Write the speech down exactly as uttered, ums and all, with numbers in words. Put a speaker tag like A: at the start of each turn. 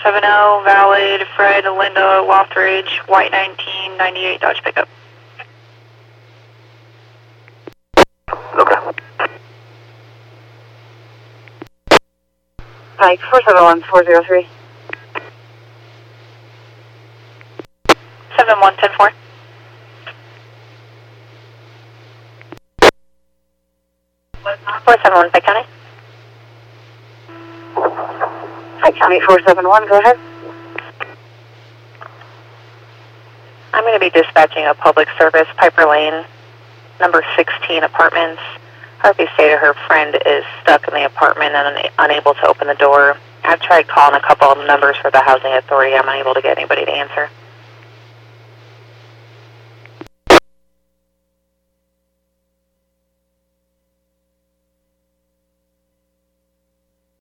A: seven zero, valid Fred Linda Loft Ridge, white nineteen ninety-eight Dodge pickup.
B: Okay.
C: Pike four seven one four zero three.
A: seven one one four. four seven one, Pike County.
C: Pike County four seven one, go ahead.
A: I'm going to be dispatching a public service, Piper Lane, number sixteen apartments. Harvey stated her friend is stuck in the apartment and un unable to open the door. I've tried calling a couple of numbers for the housing authority. I'm unable to get anybody to answer.